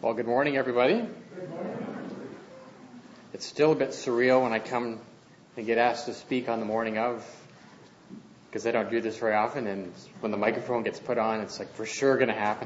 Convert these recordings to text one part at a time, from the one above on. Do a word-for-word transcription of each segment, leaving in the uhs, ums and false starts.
Well, good morning, everybody. Good morning. It's still a bit surreal when I come and get asked to speak on the morning of, because I don't do this very often, and when the microphone gets put on, it's like for sure going to happen.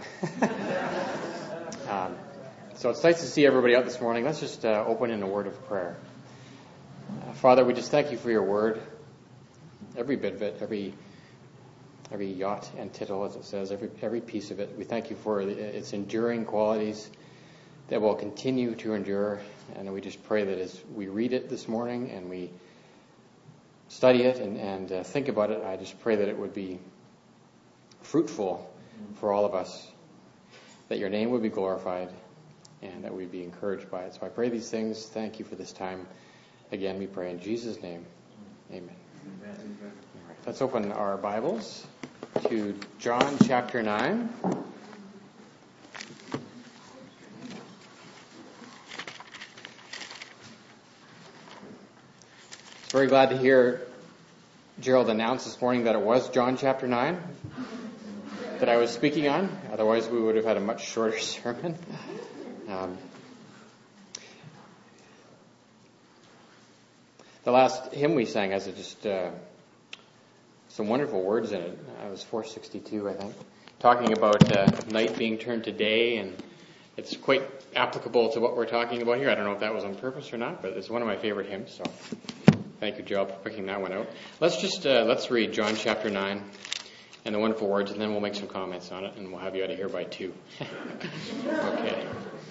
um, so it's nice to see everybody out this morning. Let's just uh, open in a word of prayer. Uh, Father, we just thank you for your word, every bit of it, every every jot and tittle, as it says, every every piece of it. We thank you for its enduring qualities that will continue to endure, and we just pray that as we read it this morning and we study it and, and uh, think about it, I just pray that it would be fruitful for all of us, that your name would be glorified, and that we'd be encouraged by it. So I pray these things. Thank you for this time. Again, we pray in Jesus' name. Amen. Amen. All right, let's open our Bibles to John chapter nine. Very glad to hear Gerald announce this morning that it was John chapter nine that I was speaking on. Otherwise, we would have had a much shorter sermon. Um, the last hymn we sang has just uh, some wonderful words in it. It was four sixty-two, I think, talking about uh, night being turned to day, and it's quite applicable to what we're talking about here. I don't know if that was on purpose or not, but it's one of my favorite hymns, so thank you, Joe, for picking that one out. Let's just, uh, let's read John chapter nine and the wonderful words, and then we'll make some comments on it, and we'll have you out of here by two. Okay.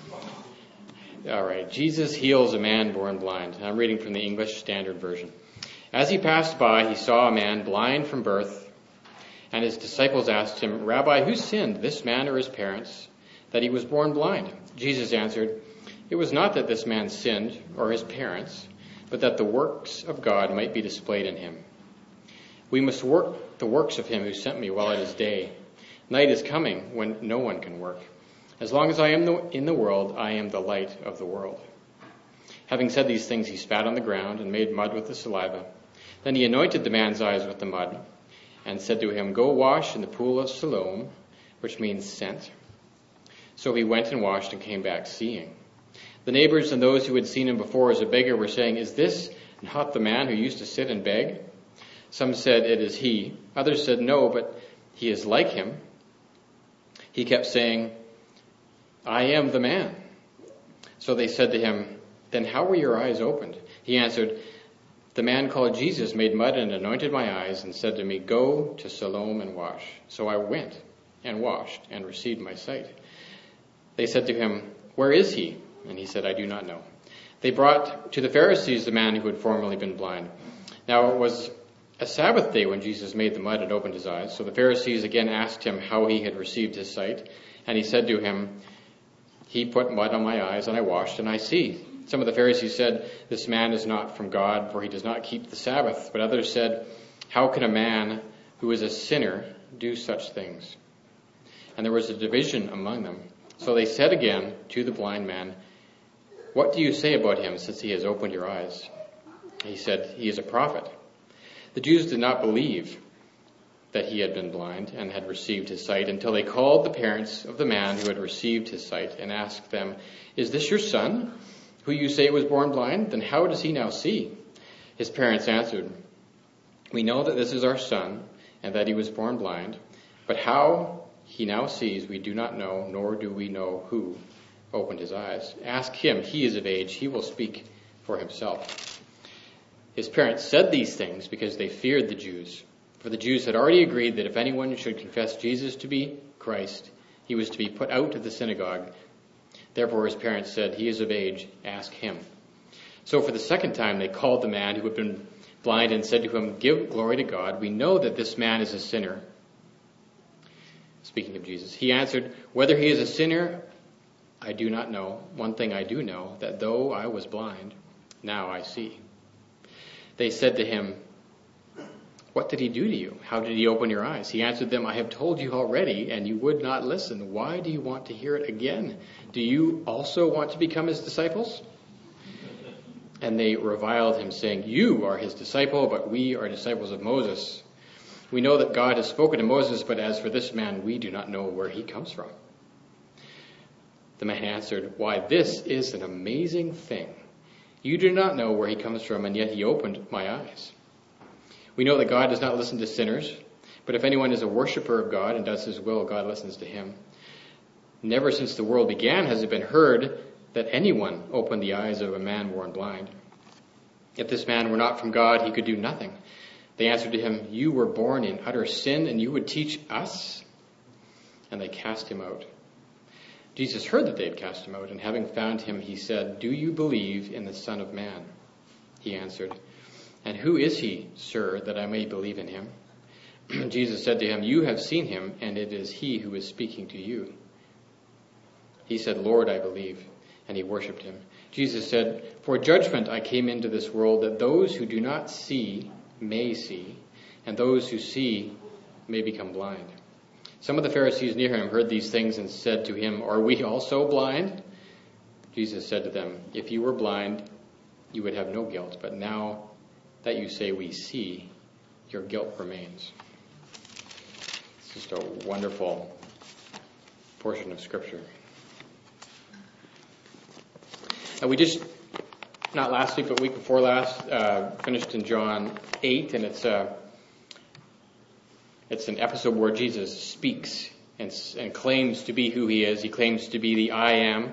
All right. Jesus heals a man born blind. I'm reading from the English Standard Version. As he passed by, he saw a man blind from birth, and his disciples asked him, "Rabbi, who sinned, this man or his parents, that he was born blind?" Jesus answered, "It was not that this man sinned or his parents, but that the works of God might be displayed in him. We must work the works of him who sent me while it is day. Night is coming when no one can work. As long as I am in the world, I am the light of the world." Having said these things, he spat on the ground and made mud with the saliva. Then he anointed the man's eyes with the mud and said to him, "Go wash in the pool of Siloam," which means sent. So he went and washed and came back seeing. The neighbors and those who had seen him before as a beggar were saying, "Is this not the man who used to sit and beg?" Some said, "It is he." Others said, "No, but he is like him." He kept saying, "I am the man." So they said to him, "Then how were your eyes opened?" He answered, "The man called Jesus made mud and anointed my eyes and said to me, 'Go to Siloam and wash.' So I went and washed and received my sight." They said to him, "Where is he?" And he said, "I do not know." They brought to the Pharisees the man who had formerly been blind. Now it was a Sabbath day when Jesus made the mud and opened his eyes. So the Pharisees again asked him how he had received his sight. And he said to him, "He put mud on my eyes, and I washed, and I see." Some of the Pharisees said, "This man is not from God, for he does not keep the Sabbath." But others said, "How can a man who is a sinner do such things?" And there was a division among them. So they said again to the blind man, "What do you say about him, since he has opened your eyes?" He said, "He is a prophet." The Jews did not believe that he had been blind and had received his sight until they called the parents of the man who had received his sight and asked them, "Is this your son, who you say was born blind? Then how does he now see?" His parents answered, "We know that this is our son and that he was born blind, but how he now sees we do not know, nor do we know who opened his eyes. Ask him, he is of age, he will speak for himself." His parents said these things because they feared the Jews, for the Jews had already agreed that if anyone should confess Jesus to be Christ, he was to be put out of the synagogue. Therefore his parents said, "He is of age, ask him." So for the second time they called the man who had been blind and said to him, "Give glory to God. We know that this man is a sinner." Speaking of Jesus, he answered, "Whether he is a sinner, I do not know. One thing I do know, that though I was blind, now I see." They said to him, "What did he do to you? How did he open your eyes?" He answered them, "I have told you already, and you would not listen. Why do you want to hear it again? Do you also want to become his disciples?" And they reviled him, saying, "You are his disciple, but we are disciples of Moses. We know that God has spoken to Moses, but as for this man, we do not know where he comes from." The man answered, "Why, this is an amazing thing. You do not know where he comes from, and yet he opened my eyes. We know that God does not listen to sinners, but if anyone is a worshiper of God and does his will, God listens to him. Never since the world began has it been heard that anyone opened the eyes of a man born blind. If this man were not from God, he could do nothing." They answered to him, "You were born in utter sin, and you would teach us?" And they cast him out. Jesus heard that they had cast him out, and having found him, he said, "Do you believe in the Son of Man?" He answered, "And who is he, sir, that I may believe in him?" Jesus said to him, "You have seen him, and it is he who is speaking to you." He said, "Lord, I believe," and he worshipped him. Jesus said, "For judgment I came into this world, that those who do not see may see, and those who see may become blind." Some of the Pharisees near him heard these things and said to him, "Are we also blind?" Jesus said to them, "If you were blind, you would have no guilt, but now that you say we see, your guilt remains." It's just a wonderful portion of Scripture. And we just, not last week, but week before last, uh, finished in John eight, and it's a It's an episode where Jesus speaks and, and claims to be who he is. He claims to be the I am.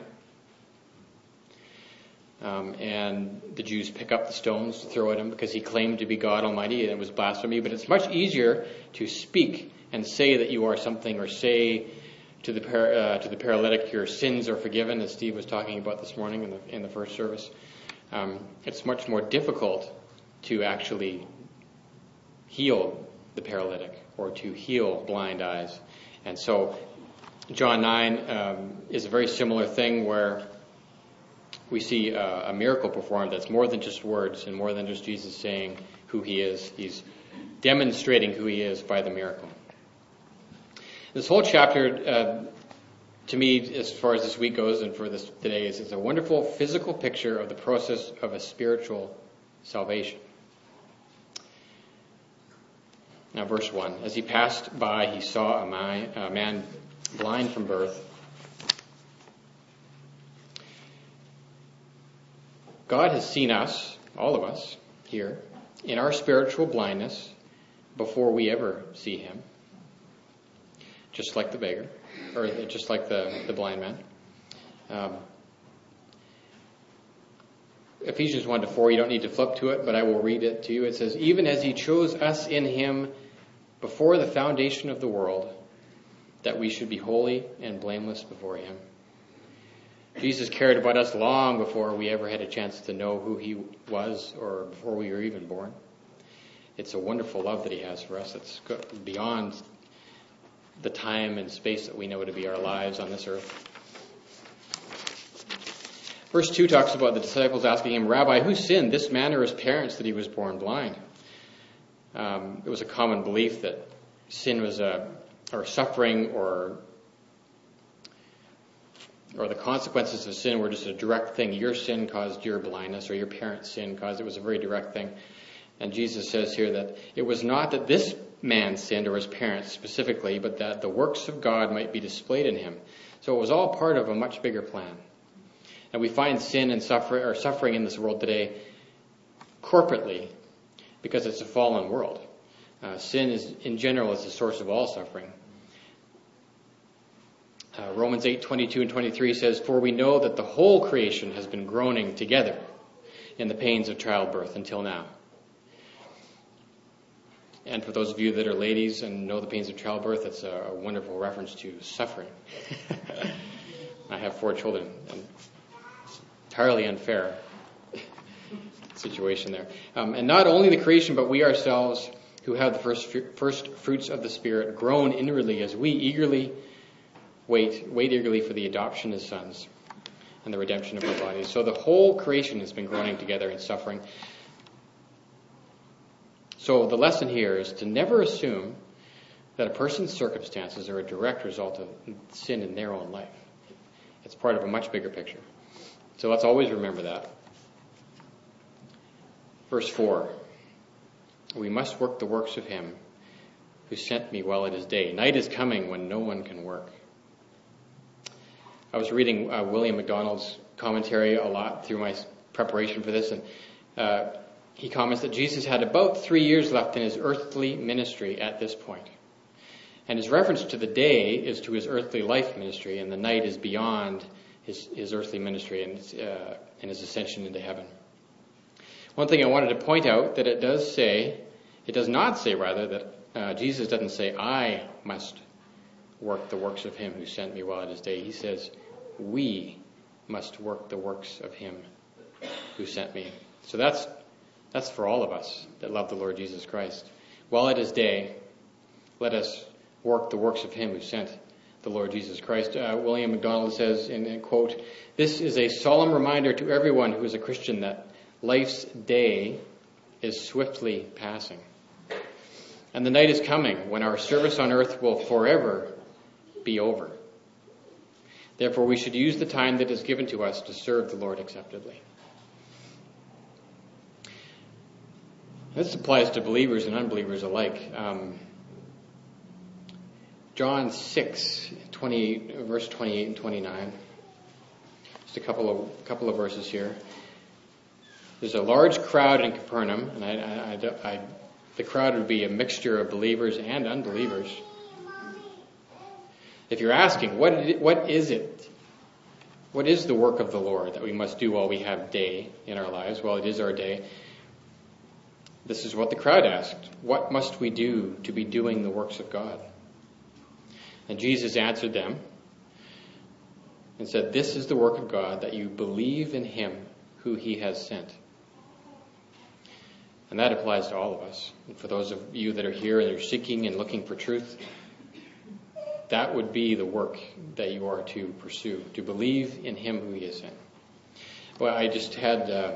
Um, and the Jews pick up the stones to throw at him because he claimed to be God Almighty, and it was blasphemy. But it's much easier to speak and say that you are something, or say to the par- uh, to the paralytic, your sins are forgiven, as Steve was talking about this morning in the in the first service. Um, it's much more difficult to actually heal the paralytic, or to heal blind eyes. And so John nine um, is a very similar thing, where we see a, a miracle performed that's more than just words and more than just Jesus saying who he is. He's demonstrating who he is by the miracle. This whole chapter, uh, to me, as far as this week goes and for this today, is it's a wonderful physical picture of the process of a spiritual salvation. Now, verse one, as he passed by, he saw a man, a man blind from birth. God has seen us, all of us here, in our spiritual blindness before we ever see him. Just like the beggar, or just like the, the blind man. Um, Ephesians one to four, you don't need to flip to it, but I will read it to you. It says, "Even as he chose us in him before the foundation of the world, that we should be holy and blameless before him." Jesus cared about us long before we ever had a chance to know who he was, or before we were even born. It's a wonderful love that he has for us. It's beyond the time and space that we know to be our lives on this earth. Verse two talks about the disciples asking him, "Rabbi, who sinned, this man or his parents, that he was born blind?" Um, it was a common belief that sin was a, or suffering, or or the consequences of sin were just a direct thing. Your sin caused your blindness, or your parents' sin caused it. It was a very direct thing. And Jesus says here that it was not that this man sinned, or his parents specifically, but that the works of God might be displayed in him. So it was all part of a much bigger plan. And we find sin and suffering, or suffering in this world today corporately, because it's a fallen world. Uh, sin is, in general, is the source of all suffering. Uh, Romans eight twenty-two and twenty-three says, "For we know that the whole creation has been groaning together in the pains of childbirth until now." And for those of you that are ladies and know the pains of childbirth, it's a, a wonderful reference to suffering. I have four children, and it's entirely unfair situation there. Um, and not only the creation, but we ourselves, who have the first first fruits of the Spirit, groan inwardly as we eagerly wait, wait eagerly for the adoption as sons and the redemption of our bodies. So the whole creation has been groaning together in suffering. So the lesson here is to never assume that a person's circumstances are a direct result of sin in their own life. It's part of a much bigger picture. So let's always remember that. Verse four, "We must work the works of him who sent me while it is day. Night is coming when no one can work." I was reading uh, William MacDonald's commentary a lot through my preparation for this, and uh, he comments that Jesus had about three years left in his earthly ministry at this point. And his reference to the day is to his earthly life ministry, and the night is beyond his, his earthly ministry and, uh, and his ascension into heaven. One thing I wanted to point out, that it does say, it does not say rather, that uh, Jesus doesn't say, I must work the works of him who sent me while it is day. He says, we must work the works of him who sent me. So that's that's for all of us that love the Lord Jesus Christ. While it is day, let us work the works of him who sent the Lord Jesus Christ. Uh, William MacDonald says, in a quote, "This is a solemn reminder to everyone who is a Christian that life's day is swiftly passing. And the night is coming when our service on earth will forever be over. Therefore, we should use the time that is given to us to serve the Lord acceptably." This applies to believers and unbelievers alike. Um, John six, twenty, verse twenty-eight and twenty-nine. Just a couple of couple of verses here. There's a large crowd in Capernaum, and I, I, I, I, the crowd would be a mixture of believers and unbelievers. If you're asking, what what is it? What is the work of the Lord that we must do while we have day in our lives? Well, it is our day. This is what the crowd asked. What must we do to be doing the works of God? And Jesus answered them and said, "This is the work of God, that you believe in him who he has sent." And that applies to all of us. And for those of you that are here and are seeking and looking for truth, that would be the work that you are to pursue, to believe in him who he has sent. Well, I just had, uh,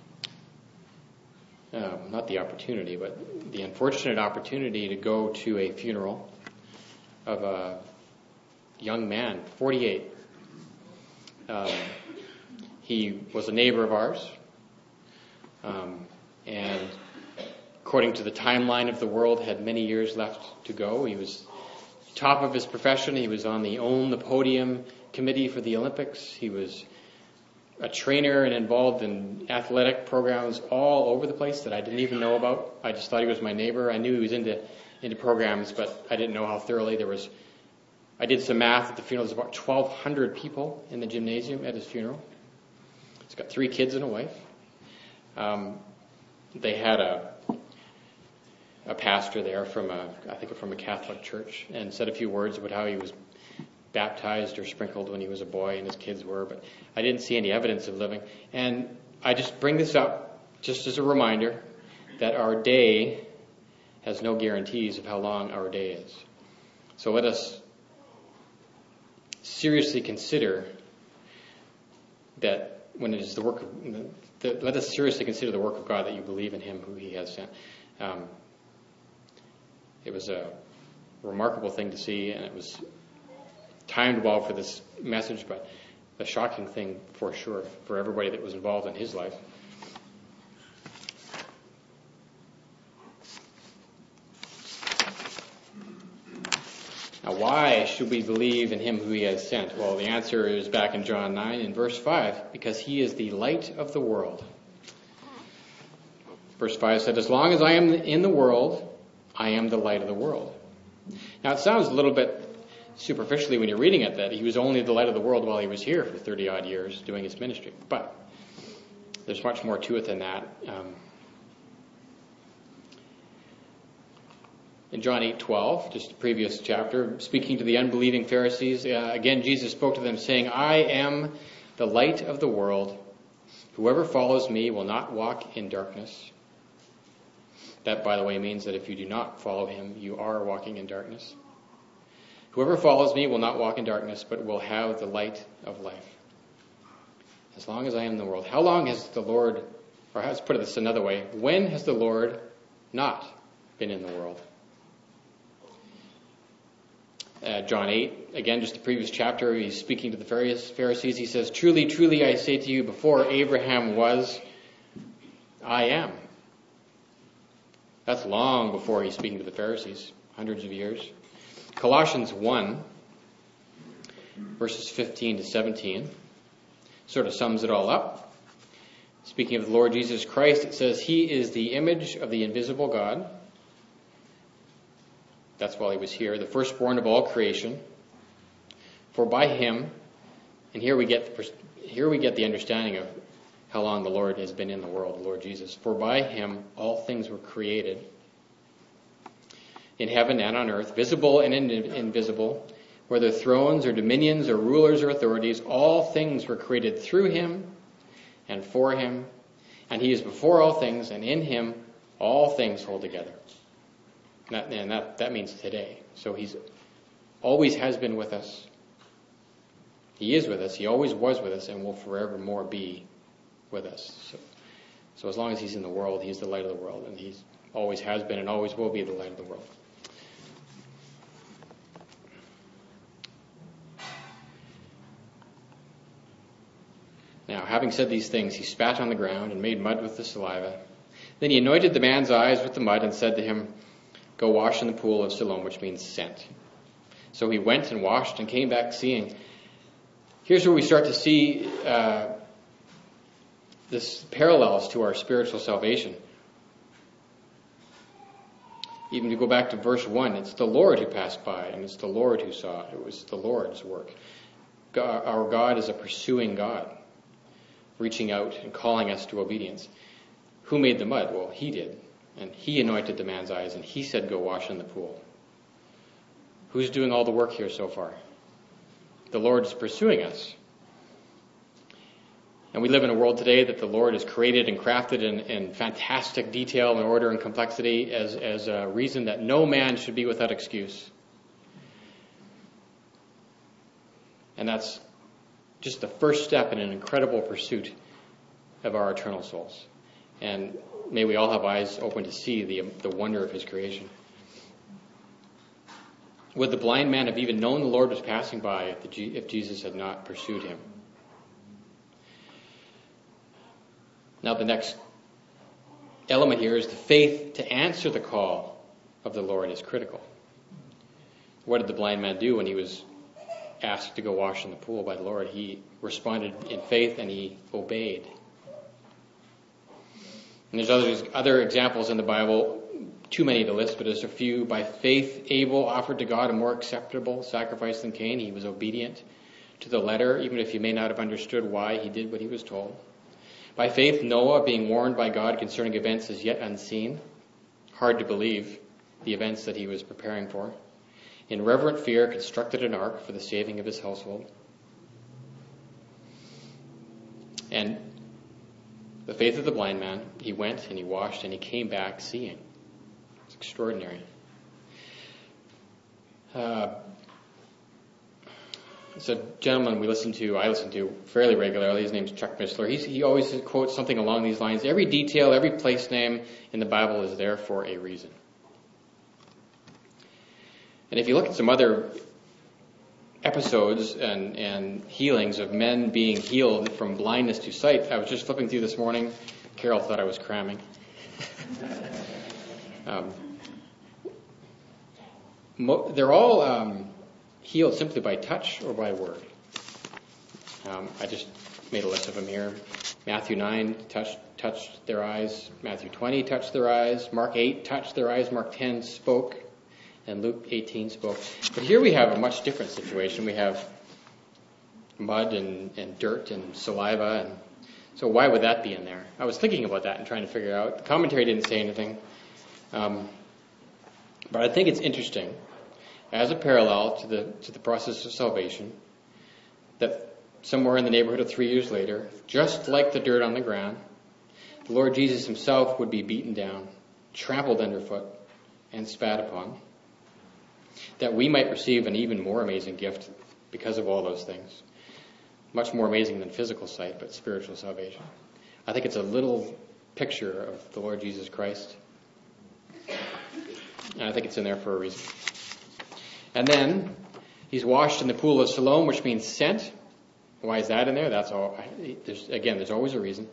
uh, not the opportunity, but the unfortunate opportunity to go to a funeral of a young man, forty-eight. Um, he was a neighbor of ours, um, and according to the timeline of the world, had many years left to go. He was top of his profession. He was on the Own the Podium committee for the Olympics. He was a trainer and involved in athletic programs all over the place that I didn't even know about. I just thought he was my neighbor. I knew he was into into programs, but I didn't know how thoroughly. There was, I did some math at the funeral. There's about twelve hundred people in the gymnasium at his funeral. He's got three kids and a wife. Um, they had a a pastor there from a, I think from a Catholic church, and said a few words about how he was baptized or sprinkled when he was a boy and his kids were, but I didn't see any evidence of living. And I just bring this up just as a reminder that our day has no guarantees of how long our day is. So let us seriously consider that when it is the work of, the, let us seriously consider the work of God, that you believe in him who he has sent. Um, it was a remarkable thing to see, and it was timed well for this message, but a shocking thing for sure for everybody that was involved in his life. Now, why should we believe in him who he has sent? Well, the answer is back in John nine in verse five, because he is the light of the world. Verse five said, "As long as I am in the world, I am the light of the world." Now, it sounds a little bit superficially when you're reading it that he was only the light of the world while he was here for thirty odd years doing his ministry. But there's much more to it than that. Um, in John eight twelve, just the previous chapter, speaking to the unbelieving Pharisees, uh, again Jesus spoke to them saying, "I am the light of the world. Whoever follows me will not walk in darkness." That, by the way, means that if you do not follow him, you are walking in darkness. "Whoever follows me will not walk in darkness, but will have the light of life." As long as I am in the world. How long has the Lord, or let's put it this another way, when has the Lord not been in the world? Uh, John eight, again, just the previous chapter, he's speaking to the Pharisees. He says, "Truly, truly, I say to you, before Abraham was, I am." That's long before he's speaking to the Pharisees, hundreds of years. Colossians one, verses fifteen to seventeen. Sort of sums it all up. Speaking of the Lord Jesus Christ, it says, He is the image of the invisible God. That's while he was here, the firstborn of all creation. For by him, and here we get the, here we get the understanding of how long the Lord has been in the world, the Lord Jesus. For by him all things were created, in heaven and on earth, visible and in- invisible, whether thrones or dominions or rulers or authorities, all things were created through him and for him, and he is before all things, and in him all things hold together. And that, and that, that means today. So he's always has been with us. He is with us. He always was with us and will forevermore be with us. So, so as long as he's in the world, he's the light of the world, and he always has been and always will be the light of the world. Now, having said these things, he spat on the ground and made mud with the saliva. Then he anointed the man's eyes with the mud and said to him, Go wash in the pool of Siloam, which means sent. So he went and washed and came back seeing. Here's where we start to see uh, this parallels to our spiritual salvation. Even to go back to verse one, it's the Lord who passed by, and it's the Lord who saw. It was the Lord's work. God, our God is a pursuing God, reaching out and calling us to obedience. Who made the mud? Well, he did. And he anointed the man's eyes, and he said, Go wash in the pool. Who's doing all the work here so far? The Lord is pursuing us. And we live in a world today that the Lord has created and crafted in, in fantastic detail and order and complexity as, as a reason that no man should be without excuse. And that's just the first step in an incredible pursuit of our eternal souls. And may we all have eyes open to see the, the wonder of his creation. Would the blind man have even known the Lord was passing by if, the, if Jesus had not pursued him? Now the next element here is the faith to answer the call of the Lord is critical. What did the blind man do when he was asked to go wash in the pool by the Lord? He responded in faith and he obeyed. And there's others, other examples in the Bible, too many to list, but there's a few. By faith, Abel offered to God a more acceptable sacrifice than Cain. He was obedient to the letter, even if he may not have understood why he did what he was told. By faith, Noah, being warned by God concerning events as yet unseen, hard to believe the events that he was preparing for, in reverent fear constructed an ark for the saving of his household. And the faith of the blind man, he went and he washed and he came back seeing. It's extraordinary. Uh, it's a gentleman we listen to, I listen to fairly regularly. His name's Chuck Missler. He's, he always quotes something along these lines. Every detail, every place name in the Bible is there for a reason. And if you look at some other episodes and, and healings of men being healed from blindness to sight, I was just flipping through this morning. Carol thought I was cramming. um, mo- they're all um, healed simply by touch or by word. Um, I just made a list of them here. Matthew nine, touched, touched their eyes. Matthew twenty, touched their eyes. Mark eight, touched their eyes. Mark ten, spoke. And Luke eighteen spoke. But here we have a much different situation. We have mud and, and dirt and saliva. And so why would that be in there? I was thinking about that and trying to figure it out. The commentary didn't say anything. Um, but I think it's interesting, as a parallel to the to the process of salvation, that somewhere in the neighborhood of three years later, just like the dirt on the ground, the Lord Jesus himself would be beaten down, trampled underfoot, and spat upon, that we might receive an even more amazing gift because of all those things. Much more amazing than physical sight, but spiritual salvation. I think it's a little picture of the Lord Jesus Christ. And I think it's in there for a reason. And then, he's washed in the pool of Siloam, which means sent. Why is that in there? That's all. There's, again, there's always a reason.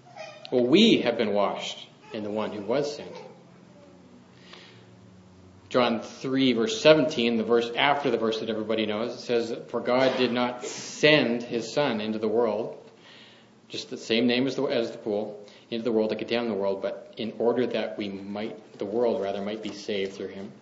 Well, we have been washed in the one who was sent. John three, verse seventeen, the verse after the verse that everybody knows, it says, "For God did not send his Son into the world," just the same name as the, as the pool, "into the world to condemn the world, but in order that we might, the world rather, might be saved through him."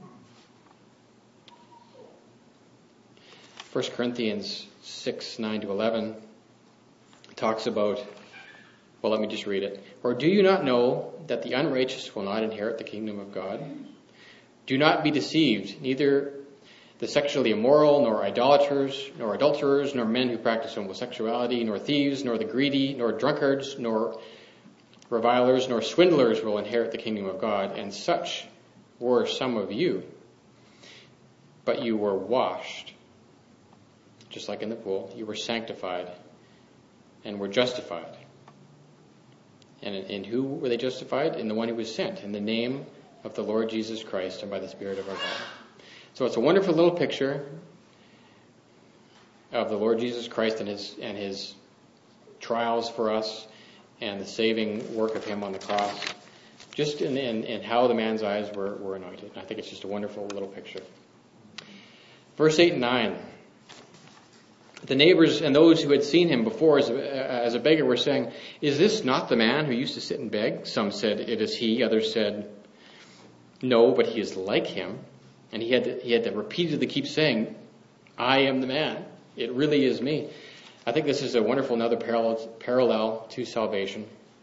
First Corinthians six, nine to eleven talks about, well, let me just read it. "Or do you not know that the unrighteous will not inherit the kingdom of God? Do not be deceived, neither the sexually immoral, nor idolaters, nor adulterers, nor men who practice homosexuality, nor thieves, nor the greedy, nor drunkards, nor revilers, nor swindlers will inherit the kingdom of God. And such were some of you. But you were washed, just like in the pool. You were sanctified and were justified." And in, in who were they justified? In the one who was sent, in the name of the Lord Jesus Christ and by the Spirit of our God. So it's a wonderful little picture of the Lord Jesus Christ and his and his trials for us and the saving work of him on the cross, just in, in, in how the man's eyes were, were anointed. And I think it's just a wonderful little picture. Verse eight and nine. The neighbors and those who had seen him before as a, as a beggar were saying, "Is this not the man who used to sit and beg?" Some said, "It is he." Others said, "No, but he is like him." And he had to, he had to repeatedly keep saying, "I am the man. It really is me." I think this is a wonderful another parallel, parallel to salvation.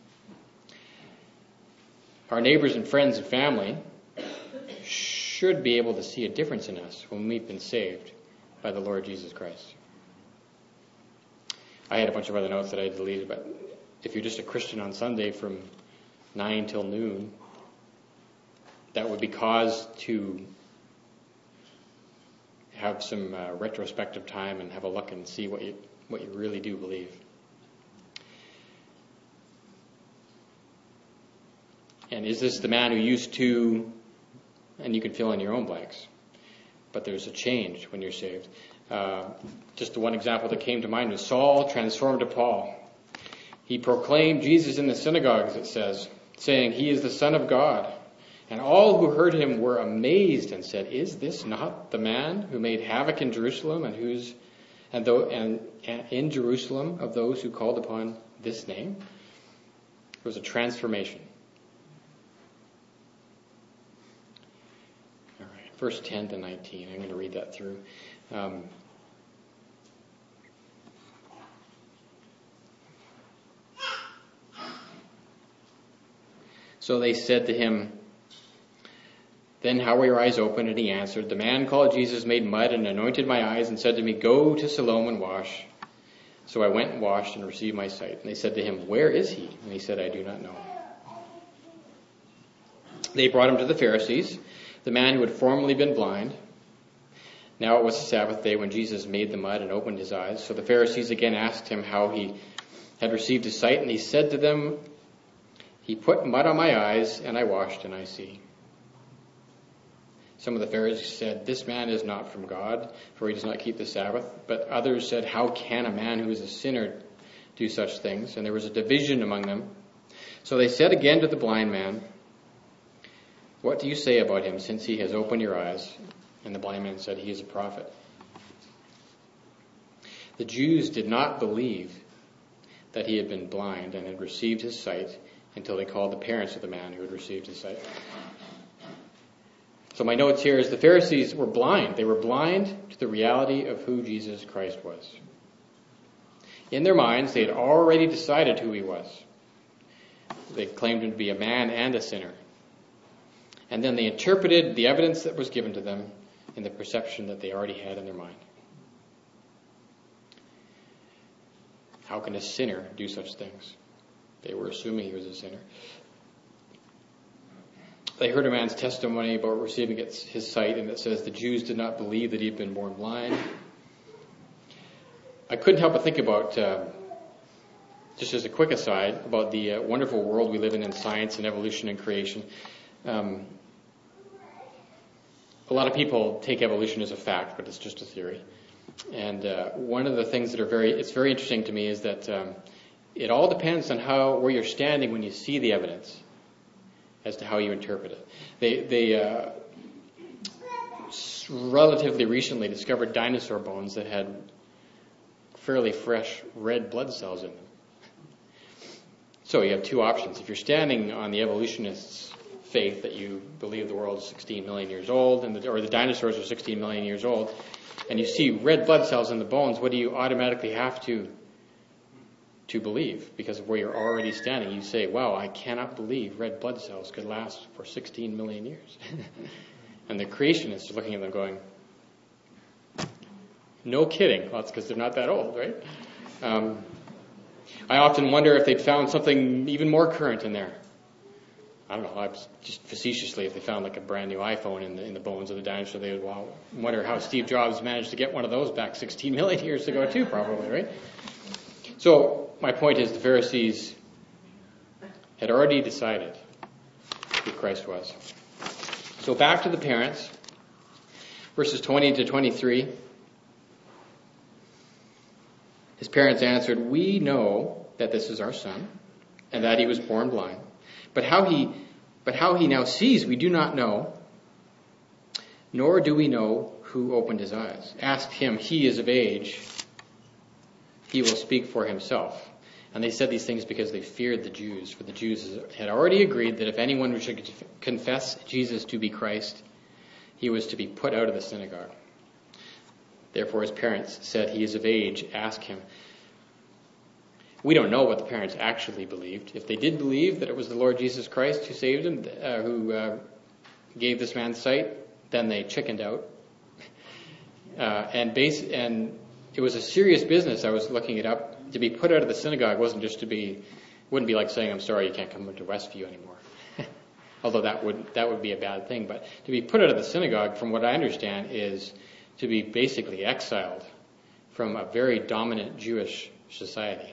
Our neighbors and friends and family should be able to see a difference in us when we've been saved by the Lord Jesus Christ. I had a bunch of other notes that I deleted, but if you're just a Christian on Sunday from nine till noon, that would be cause to have some uh, retrospective time and have a look and see what you what you really do believe. And is this the man who used to, and you can fill in your own blanks, but there's a change when you're saved. Uh, just the one example that came to mind was Saul transformed to Paul. He proclaimed Jesus in the synagogues, it says, saying, "He is the Son of God." And all who heard him were amazed and said, "Is this not the man who made havoc in Jerusalem and whose and, though, and, and in Jerusalem of those who called upon this name?" It was a transformation. All right, verse ten to nineteen. I'm going to read that through. Um, so they said to him, "Then how were your eyes opened?" And he answered, "The man called Jesus made mud and anointed my eyes and said to me, 'Go to Siloam and wash.' So I went and washed and received my sight." And they said to him, "Where is he?" And he said, "I do not know." They brought him to the Pharisees, the man who had formerly been blind. Now it was the Sabbath day when Jesus made the mud and opened his eyes. So the Pharisees again asked him how he had received his sight. And he said to them, "He put mud on my eyes, and I washed, and I see." Some of the Pharisees said, "This man is not from God, for he does not keep the Sabbath." But others said, "How can a man who is a sinner do such things?" And there was a division among them. So they said again to the blind man, "What do you say about him, since he has opened your eyes?" And the blind man said, "He is a prophet." The Jews did not believe that he had been blind and had received his sight until they called the parents of the man who had received his sight. So my notes here is the Pharisees were blind. They were blind to the reality of who Jesus Christ was. In their minds, they had already decided who he was. They claimed him to be a man and a sinner. And then they interpreted the evidence that was given to them in the perception that they already had in their mind. How can a sinner do such things? They were assuming he was a sinner. They heard a man's testimony about receiving his sight, and it says the Jews did not believe that he had been born blind. I couldn't help but think about, uh, just as a quick aside, about the uh, wonderful world we live in in science and evolution and creation. Um, a lot of people take evolution as a fact, but it's just a theory. And uh, one of the things that are very, it's very interesting to me is that um, it all depends on how, where you're standing when you see the evidence as to how you interpret it. They, they, uh, s- relatively recently discovered dinosaur bones that had fairly fresh red blood cells in them. So you have two options. If you're standing on the evolutionists' faith that you believe the world is sixteen million years old, and the, or the dinosaurs are sixteen million years old, and you see red blood cells in the bones, what do you automatically have to to believe? Because of where you're already standing, you say, wow, I cannot believe red blood cells could last for sixteen million years. And the creationists are looking at them going, no kidding. Well, it's because they're not that old, right? Um, I often wonder if they'd found something even more current in there. I don't know, I just facetiously, if they found like a brand new iPhone in the, in the bones of the dinosaur, they would well, wonder how Steve Jobs managed to get one of those back sixteen million years ago too, probably, right? So my point is the Pharisees had already decided who Christ was. So back to the parents, verses twenty to twenty-three. His parents answered, we know that this is our son, and that he was born blind. But how he, but how he now sees, we do not know, nor do we know who opened his eyes. Ask him, he is of age. He will speak for himself. And they said these things because they feared the Jews, for the Jews had already agreed that if anyone should confess Jesus to be Christ, he was to be put out of the synagogue. Therefore his parents said, he is of age, ask him. We don't know what the parents actually believed. If they did believe that it was the Lord Jesus Christ who saved him, uh, who uh, gave this man sight, then they chickened out. Uh, and base, and it was a serious business. I was looking it up. To be put out of the synagogue wasn't just to be, wouldn't be like saying, I'm sorry, you can't come into Westview anymore. Although that would that would be a bad thing. But to be put out of the synagogue, from what I understand, is to be basically exiled from a very dominant Jewish society.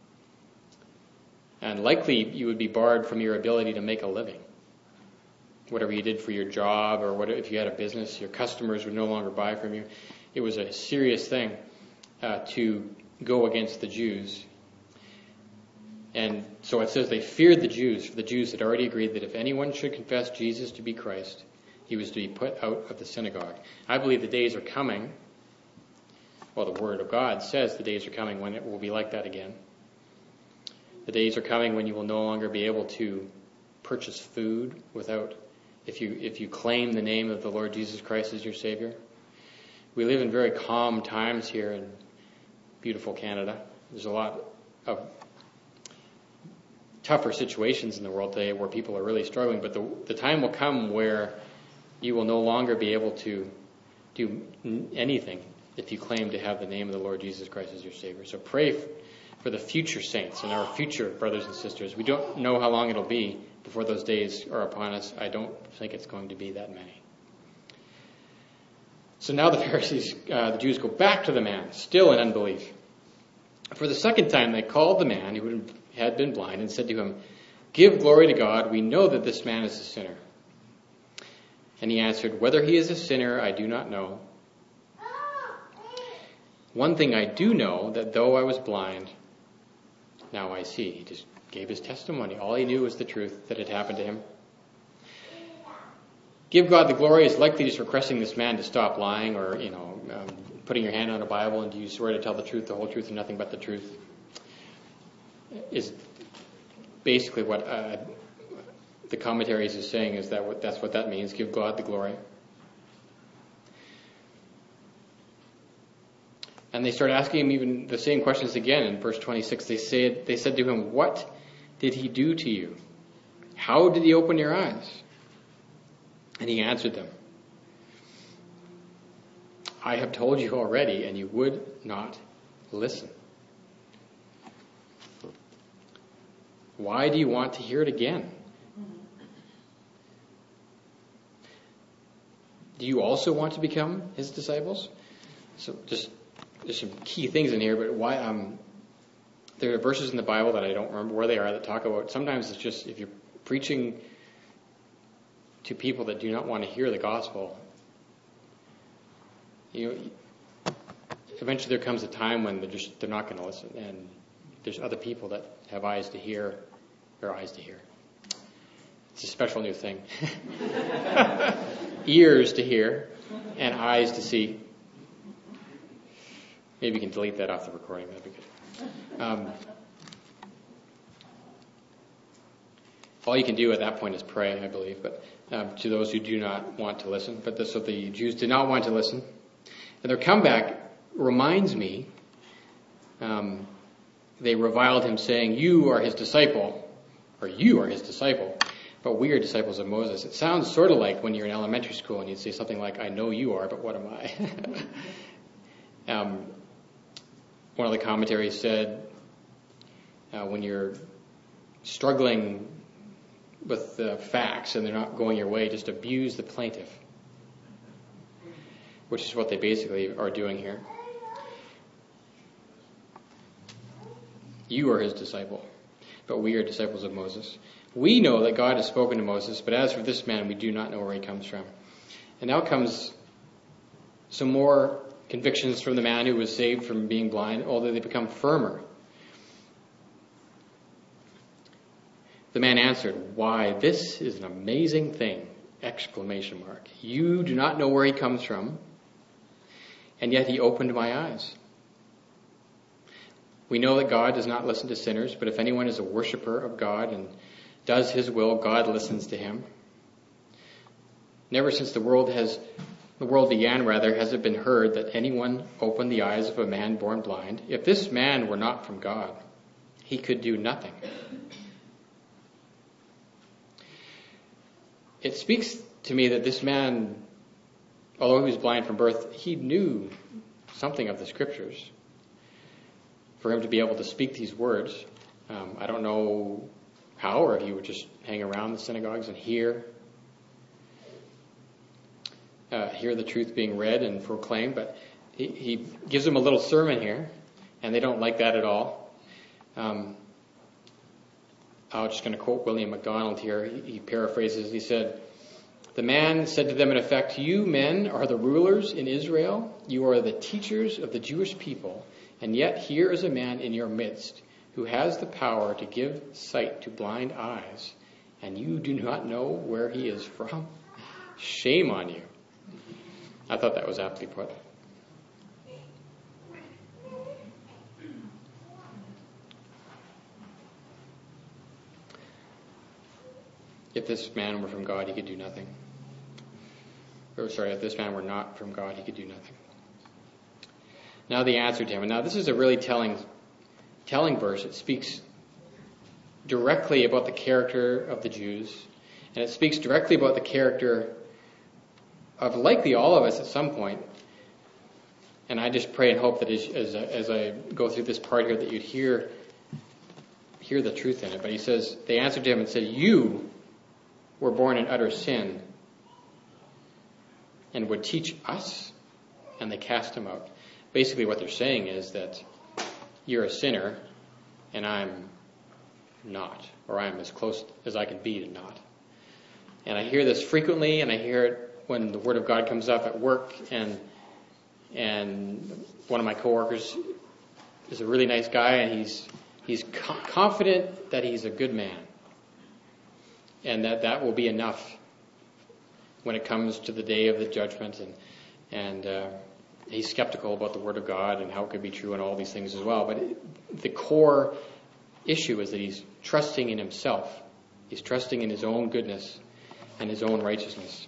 And likely you would be barred from your ability to make a living. Whatever you did for your job, or what if you had a business, your customers would no longer buy from you. It was a serious thing uh, to go against the Jews. And so it says they feared the Jews, for the Jews had already agreed that if anyone should confess Jesus to be Christ, he was to be put out of the synagogue. I believe the days are coming. Well, the Word of God says the days are coming when it will be like that again. The days are coming when you will no longer be able to purchase food without, if you if you claim the name of the Lord Jesus Christ as your Savior. We live in very calm times here in beautiful Canada. There's a lot of tougher situations in the world today where people are really struggling, but the, the time will come where you will no longer be able to do anything if you claim to have the name of the Lord Jesus Christ as your Savior. So pray for the future saints and our future brothers and sisters. We don't know how long it'll be before those days are upon us. I don't think it's going to be that many. So now the Pharisees, uh, the Jews go back to the man, still in unbelief. For the second time they called the man who had been blind and said to him, give glory to God. We know that this man is a sinner. And he answered, whether he is a sinner, I do not know. One thing I do know, that though I was blind, now I see. He just gave his testimony. All he knew was the truth that had happened to him. Give God the glory is likely just requesting this man to stop lying, or, you know, um, putting your hand on a Bible and do you swear to tell the truth, the whole truth, and nothing but the truth, is basically what uh, the commentaries is saying, is that what, that's what that means. Give God the glory. And they start asking him even the same questions again in verse twenty-six. They said, they said to him, what did he do to you? How did he open your eyes? And he answered them, I have told you already, and you would not listen. Why do you want to hear it again? Do you also want to become his disciples? So just there's some key things in here, but why? Um, there are verses in the Bible that I don't remember where they are that talk about. Sometimes it's just if you're preaching to people that do not want to hear the gospel, you know, eventually there comes a time when they're just they're not going to listen, and there's other people that have eyes to hear, or eyes to hear. It's a special new thing. Ears to hear and eyes to see. Maybe you can delete that off the recording. That'd be good. Um, all you can do at that point is pray, I believe, but um, to those who do not want to listen. But this, so the Jews did not want to listen. And their comeback reminds me, um, they reviled him saying, you are his disciple, or you are his disciple, but we are disciples of Moses. It sounds sort of like when you're in elementary school and you'd say something like, I know you are, but what am I? um, one of the commentaries said, uh, when you're struggling with the facts and they're not going your way, just abuse the plaintiff, which is what they basically are doing here. You are his disciple, but we are disciples of Moses. We know that God has spoken to Moses, but as for this man, we do not know where he comes from. And now comes some more convictions from the man who was saved from being blind, although they become firmer. The man answered, why, this is an amazing thing! Exclamation mark. You do not know where he comes from, and yet he opened my eyes. We know that God does not listen to sinners, but if anyone is a worshiper of God and does his will, God listens to him. Never since the world has, the world began rather, has it been heard that anyone opened the eyes of a man born blind. If this man were not from God, he could do nothing. It speaks to me that this man, although he was blind from birth, he knew something of the scriptures. For him to be able to speak these words, um, I don't know how, or if he would just hang around the synagogues and hear uh, hear the truth being read and proclaimed. But he, he gives them a little sermon here, and they don't like that at all. Um, I'm just going to quote William MacDonald here. He, he paraphrases. He said, the man said to them in effect, you men are the rulers in Israel. You are the teachers of the Jewish people. And yet here is a man in your midst who has the power to give sight to blind eyes, and you do not know where he is from. Shame on you. I thought that was aptly put. If this man were from God, he could do nothing. Or sorry, if this man were not from God, he could do nothing. Now they answered him. And now this is a really telling, telling verse. It speaks directly about the character of the Jews. And it speaks directly about the character of likely all of us at some point. And I just pray and hope that as, as, as I go through this part here that you'd hear, hear the truth in it. But he says, they answered him and said, you were born in utter sin and would teach us? And they cast him out. Basically what they're saying is that you're a sinner and I'm not, or I'm as close as I can be to not. And I hear this frequently, and I hear it when the Word of God comes up at work, and and one of my coworkers is a really nice guy, and he's he's co- confident that he's a good man, and that that will be enough when it comes to the day of the judgment, and and uh, he's skeptical about the Word of God and how it could be true and all these things as well. But it, the core issue is that he's trusting in himself. He's trusting in his own goodness and his own righteousness.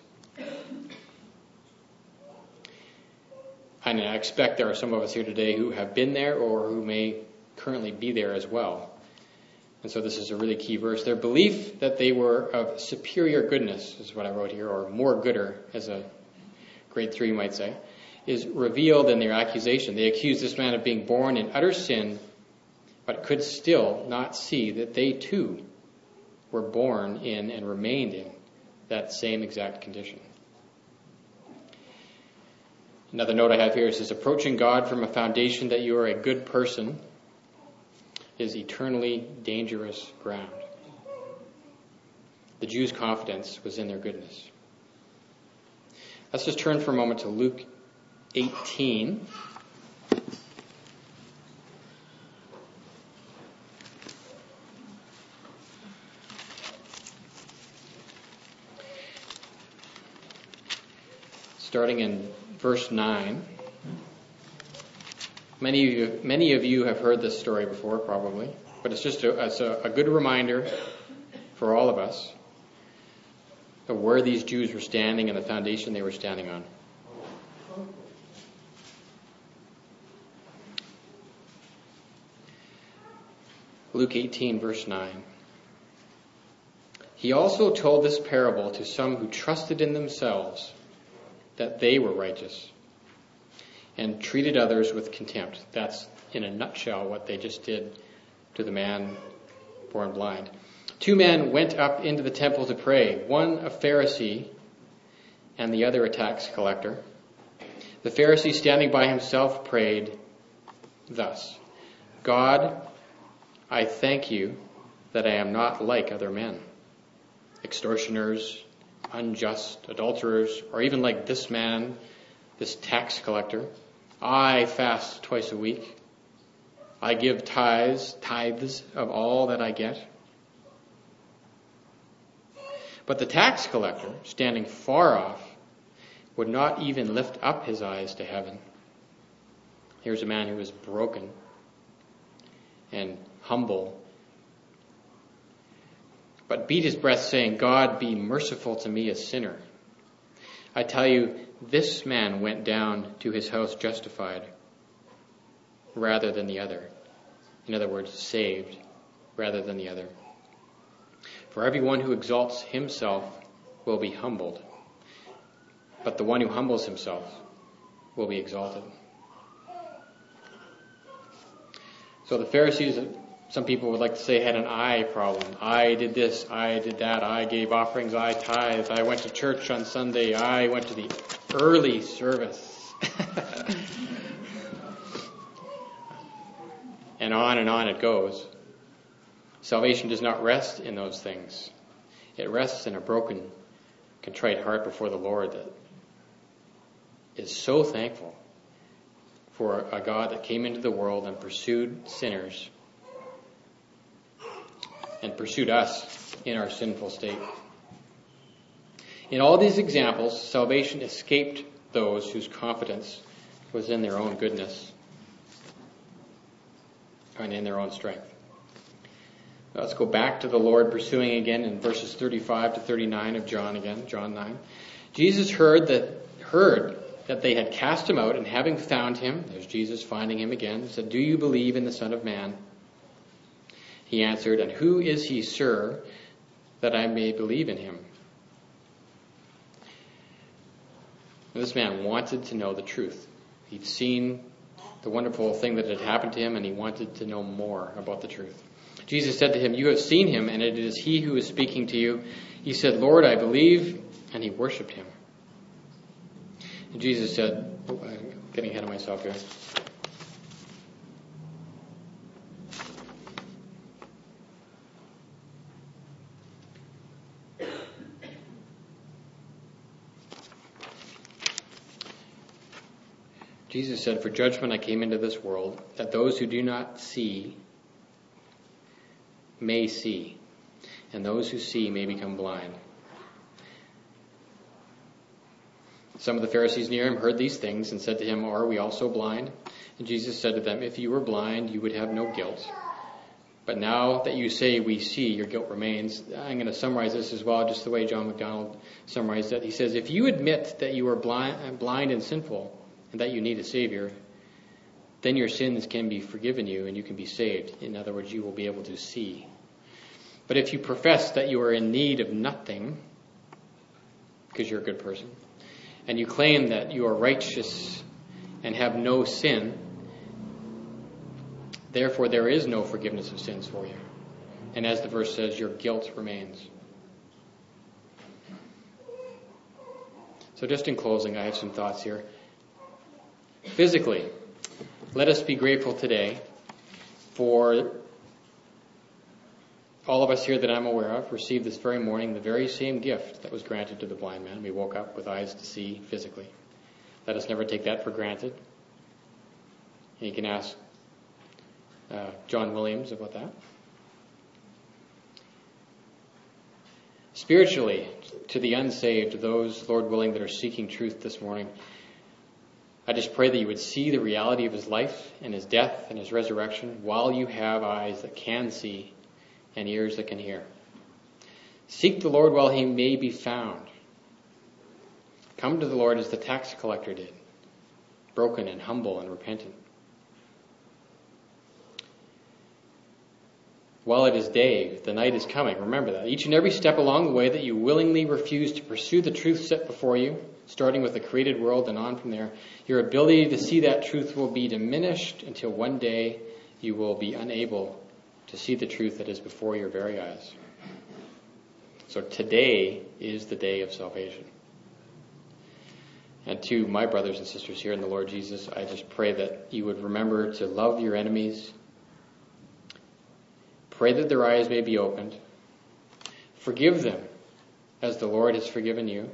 And I expect there are some of us here today who have been there or who may currently be there as well. And so this is a really key verse. Their belief that they were of superior goodness, is what I wrote here, or more gooder, as a grade three might say, is revealed in their accusation. They accuse this man of being born in utter sin, but could still not see that they too were born in and remained in that same exact condition. Another note I have here says, approaching God from a foundation that you are a good person is eternally dangerous ground. The Jews' confidence was in their goodness. Let's just turn for a moment to Luke eighteen. starting in verse nine. Many of you, many of you have heard this story before, probably, but it's just a, it's a, a good reminder for all of us of where these Jews were standing and the foundation they were standing on. Luke eighteen, verse nine. He also told this parable to some who trusted in themselves that they were righteous and treated others with contempt. That's, in a nutshell, what they just did to the man born blind. Two men went up into the temple to pray, one a Pharisee and the other a tax collector. The Pharisee, standing by himself, prayed thus, God, I thank you that I am not like other men, extortioners, unjust, adulterers, or even like this man, this tax collector. I fast twice a week. I give tithes, tithes of all that I get. But the tax collector, standing far off, would not even lift up his eyes to heaven. Here's a man who was broken and humble, but beat his breast, saying, God, be merciful to me, a sinner. I tell you, this man went down to his house justified rather than the other. In other words, saved rather than the other. For everyone who exalts himself will be humbled, but the one who humbles himself will be exalted. So the Pharisees, some people would like to say, had an I problem. I did this, I did that, I gave offerings, I tithed, I went to church on Sunday, I went to the early service. And on and on it goes. Salvation does not rest in those things. It rests in a broken, contrite heart before the Lord that is so thankful for a God that came into the world and pursued sinners and pursued us in our sinful state. In all these examples, salvation escaped those whose confidence was in their own goodness and in their own strength. Now let's go back to the Lord pursuing again in verses thirty-five to thirty-nine of John again, John nine. Jesus heard that heard that they had cast him out, and having found him, there's Jesus finding him again, said, Do you believe in the Son of Man? He answered, And who is he, sir, that I may believe in him? And this man wanted to know the truth. He'd seen the wonderful thing that had happened to him, and he wanted to know more about the truth. Jesus said to him, You have seen him, and it is he who is speaking to you. He said, Lord, I believe, and he worshipped him. And Jesus said, oh, I'm getting ahead of myself here. Jesus said, For judgment I came into this world, that those who do not see may see, and those who see may become blind. Some of the Pharisees near him heard these things and said to him, Are we also blind? And Jesus said to them, If you were blind, you would have no guilt. But now that you say we see, your guilt remains. I'm going to summarize this as well, just the way John MacDonald summarized it. He says, If you admit that you are blind, blind and sinful, and that you need a Savior, then your sins can be forgiven you and you can be saved. In other words, you will be able to see. But if you profess that you are in need of nothing, because you're a good person, and you claim that you are righteous and have no sin, therefore there is no forgiveness of sins for you. And as the verse says, your guilt remains. So just in closing, I have some thoughts here. Physically, let us be grateful today for all of us here that I'm aware of received this very morning the very same gift that was granted to the blind man. We woke up with eyes to see physically. Let us never take that for granted. And you can ask uh, John Williams about that. Spiritually, to the unsaved, to those, Lord willing, that are seeking truth this morning, I just pray that you would see the reality of his life and his death and his resurrection while you have eyes that can see and ears that can hear. Seek the Lord while he may be found. Come to the Lord as the tax collector did, broken and humble and repentant. While it is day, the night is coming. Remember that. Each and every step along the way that you willingly refuse to pursue the truth set before you, starting with the created world and on from there, your ability to see that truth will be diminished until one day you will be unable to see the truth that is before your very eyes. So today is the day of salvation. And to my brothers and sisters here in the Lord Jesus, I just pray that you would remember to love your enemies. Pray that their eyes may be opened. Forgive them as the Lord has forgiven you.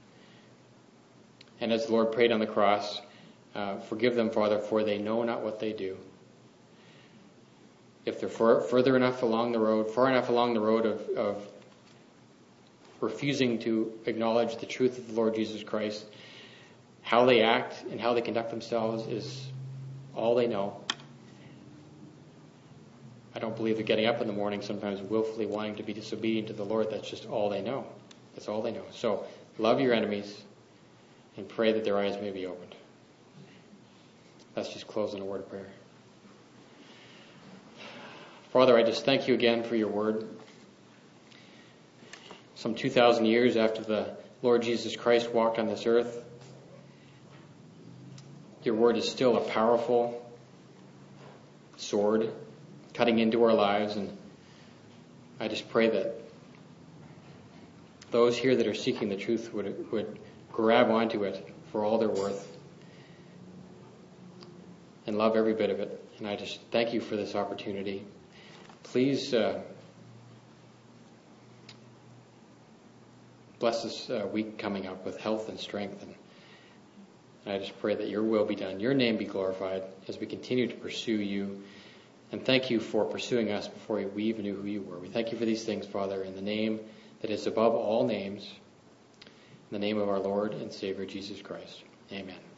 And as the Lord prayed on the cross, uh, forgive them, Father, for they know not what they do. If they're far, further enough along the road, far enough along the road of, of refusing to acknowledge the truth of the Lord Jesus Christ, how they act and how they conduct themselves is all they know. I don't believe that getting up in the morning sometimes willfully wanting to be disobedient to the Lord, that's just all they know. That's all they know. So love your enemies and pray that their eyes may be opened. Let's just close in a word of prayer. Father, I just thank you again for your word. Some two thousand years after the Lord Jesus Christ walked on this earth, your word is still a powerful sword cutting into our lives, and I just pray that those here that are seeking the truth would would grab onto it for all they're worth and love every bit of it. And I just thank you for this opportunity. Please uh, bless this uh, week coming up with health and strength, and I just pray that your will be done, your name be glorified as we continue to pursue you. And thank you for pursuing us before we even knew who you were. We thank you for these things, Father, in the name that is above all names, in the name of our Lord and Savior, Jesus Christ. Amen.